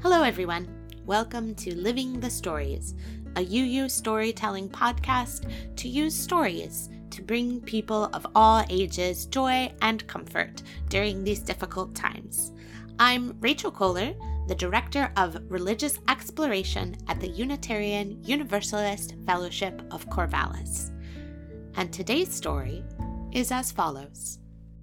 Hello everyone, welcome to Living the Stories, a UU storytelling podcast to use stories to bring people of all ages joy and comfort during these difficult times. I'm Rachel Kohler, the Director of Religious Exploration at the Unitarian Universalist Fellowship of Corvallis. And today's story is as follows.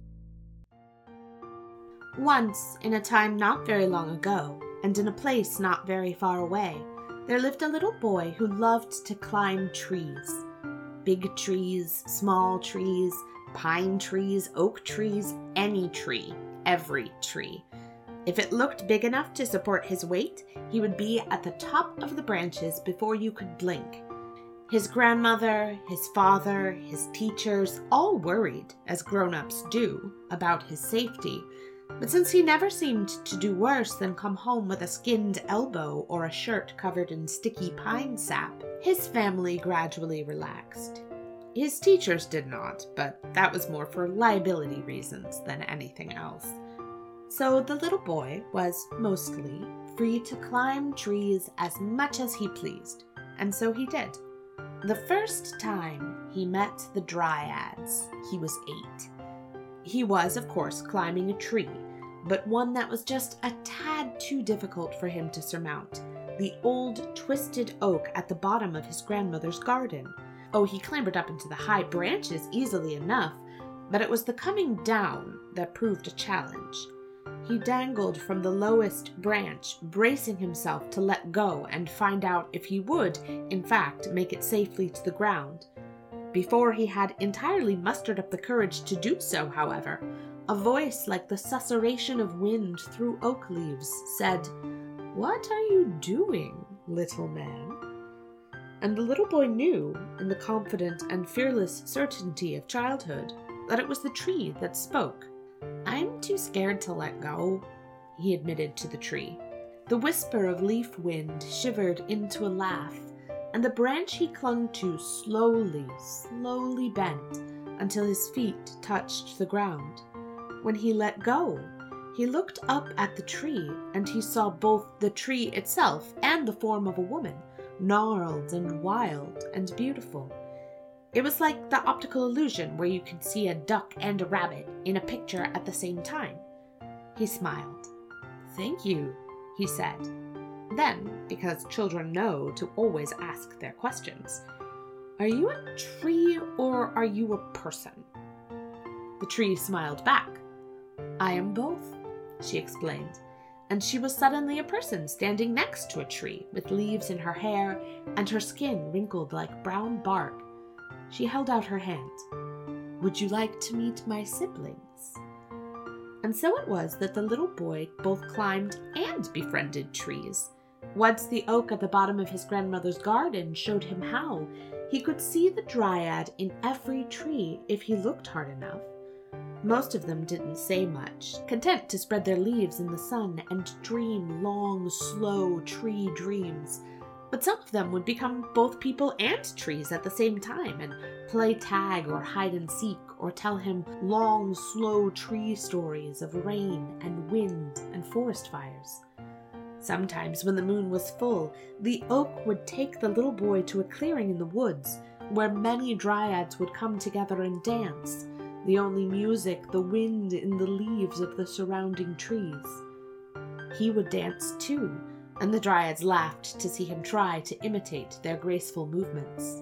Once, in a time not very long ago, and in a place not very far away, there lived a little boy who loved to climb trees. Big trees, small trees, pine trees, oak trees, any tree, every tree. If it looked big enough to support his weight, he would be at the top of the branches before you could blink. His grandmother, his father, his teachers, all worried, as grown-ups do, about his safety. But since he never seemed to do worse than come home with a skinned elbow or a shirt covered in sticky pine sap, his family gradually relaxed. His teachers did not, but that was more for liability reasons than anything else. So the little boy was, mostly, free to climb trees as much as he pleased, and so he did. The first time he met the Dryads, he was 8. He was, of course, climbing a tree, but one that was just a tad too difficult for him to surmount, the old twisted oak at the bottom of his grandmother's garden. Oh, he clambered up into the high branches easily enough, but it was the coming down that proved a challenge. He dangled from the lowest branch, bracing himself to let go and find out if he would, in fact, make it safely to the ground. Before he had entirely mustered up the courage to do so, however, a voice like the susurration of wind through oak leaves said, "What are you doing, little man?" And the little boy knew, in the confident and fearless certainty of childhood, that it was the tree that spoke. "I'm too scared to let go," he admitted to the tree. The whisper of leaf wind shivered into a laugh, and the branch he clung to slowly bent until his feet touched the ground. When he let go, he looked up at the tree, and he saw both the tree itself and the form of a woman, gnarled and wild and beautiful. It was like the optical illusion where you could see a duck and a rabbit in a picture at the same time. He smiled. "Thank you," he said. Then, because children know to always ask their questions, "Are you a tree or are you a person?" The tree smiled back. "I am both," she explained, and she was suddenly a person standing next to a tree with leaves in her hair and her skin wrinkled like brown bark. She held out her hand. "Would you like to meet my siblings?" And so it was that the little boy both climbed and befriended trees. Once the oak at the bottom of his grandmother's garden showed him how, he could see the dryad in every tree if he looked hard enough. Most of them didn't say much, content to spread their leaves in the sun and dream long, slow tree dreams. But some of them would become both people and trees at the same time and play tag or hide and seek or tell him long, slow tree stories of rain and wind and forest fires. Sometimes, when the moon was full, the oak would take the little boy to a clearing in the woods, where many dryads would come together and dance, the only music the wind in the leaves of the surrounding trees. He would dance too, and the dryads laughed to see him try to imitate their graceful movements.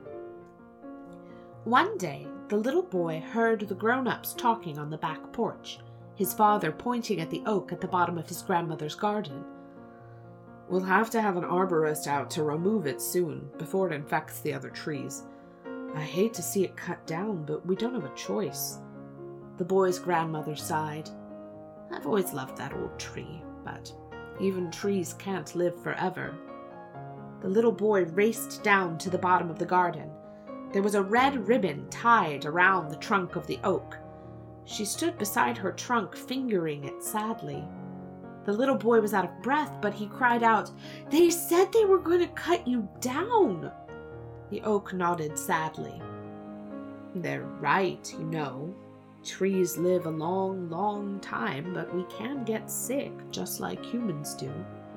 One day, the little boy heard the grown-ups talking on the back porch, his father pointing at the oak at the bottom of his grandmother's garden. "We'll have to have an arborist out to remove it soon, before it infects the other trees. I hate to see it cut down, but we don't have a choice." The boy's grandmother sighed. "I've always loved that old tree, but even trees can't live forever." The little boy raced down to the bottom of the garden. There was a red ribbon tied around the trunk of the oak. She stood beside her trunk, fingering it sadly. The little boy was out of breath, but he cried out, "They said they were going to cut you down!" The oak nodded sadly. "They're right, you know. Trees live a long, long time, but we can get sick, just like humans do."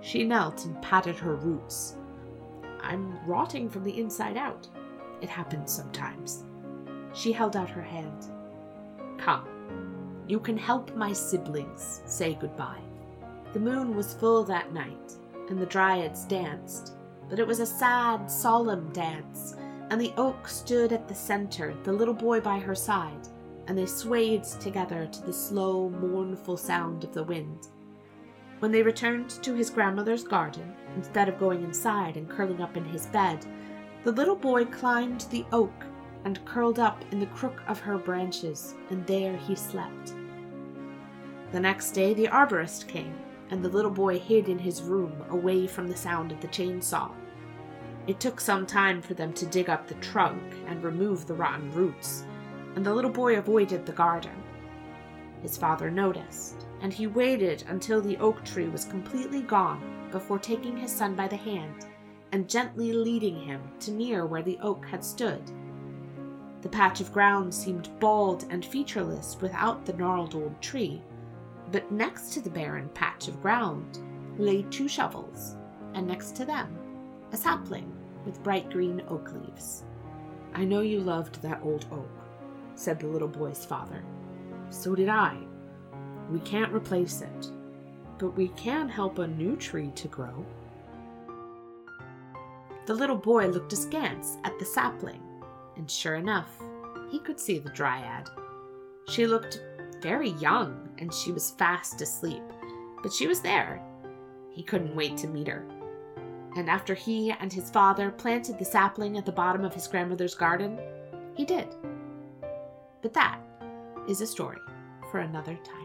She knelt and patted her roots. I'm rotting from the inside out. It happens sometimes. She held out her hand. Come, you can help my siblings say goodbye. The moon was full that night, and the dryads danced, but it was a sad, solemn dance, and the oak stood at the center, the little boy by her side, and they swayed together to the slow, mournful sound of the wind. When they returned to his grandmother's garden, instead of going inside and curling up in his bed, the little boy climbed the oak and curled up in the crook of her branches, and there he slept. The next day the arborist came, and the little boy hid in his room away from the sound of the chainsaw. It took some time for them to dig up the trunk and remove the rotten roots, and the little boy avoided the garden. His father noticed, and he waited until the oak tree was completely gone before taking his son by the hand and gently leading him to near where the oak had stood. The patch of ground seemed bald and featureless without the gnarled old tree, but next to the barren patch of ground lay 2 shovels, and next to them a sapling with bright green oak leaves. I know you loved that old oak, said the little boy's father. So did I. We can't replace it, but we can help a new tree to grow. The little boy looked askance at the sapling, and sure enough, he could see the dryad. She looked very young, and she was fast asleep, but she was there. He couldn't wait to meet her. And after he and his father planted the sapling at the bottom of his grandmother's garden, he did. But that is a story for another time.